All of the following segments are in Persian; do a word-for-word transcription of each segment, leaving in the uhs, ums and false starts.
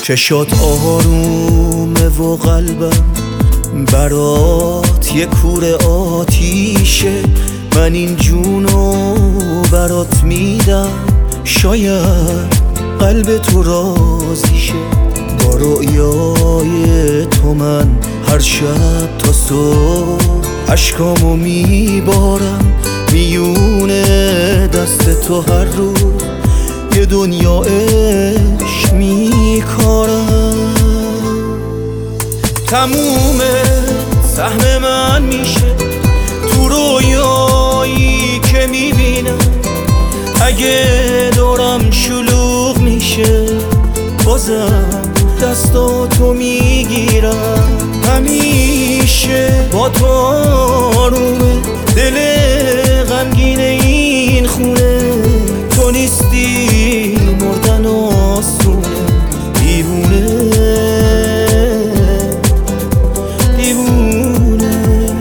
چشات آرومه و قلبم برات یه کوره آتیشه. من این جونو برات میدم، شاید قلب تو راضیشه. با رؤیای تو من هر شب تا صبح عشقامو میبارم میونه دست تو. هر روز یه دنیا عشق میکارم. تموم سهم من میشه تو رویایی که میبینم. اگه دورم شلوغ میشه بازم دستاتو میگیرم. همیشه با تو آرومه دل غمگین این خونه. تو نیستی مردن آسونه، دیوونه دیوونه.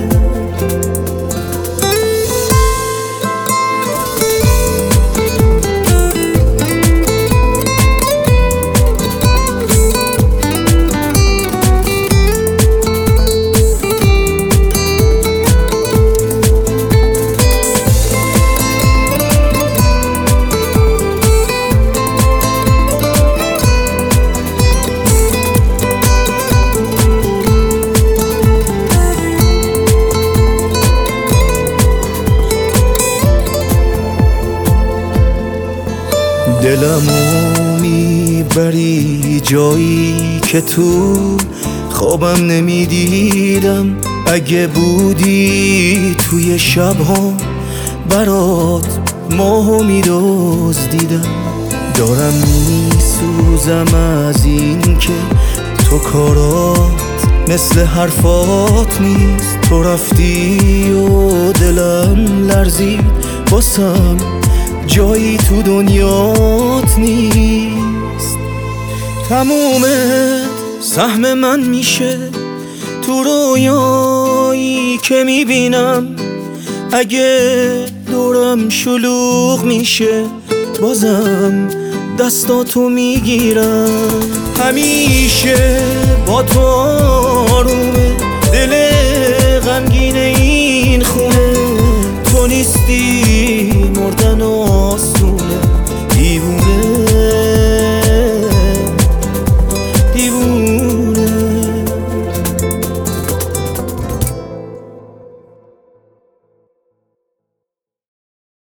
دلمو میبری جایی که تو خوابم نمیدیدم. اگه بودی توی شبها برات ماهو میدزدیدم. دارم میسوزم از این که تو کارات مثل حرفات نیست. تو رفتی و دلم لرزید، واسم جایی تو دنیات نیست. تمومت سهم من میشه تو رویایی که میبینم. اگه دورم شلوغ میشه بازم دستاتو میگیرم. همیشه با تو آرومه دل غمگین این خونه. تو نیستی مردن آسونه.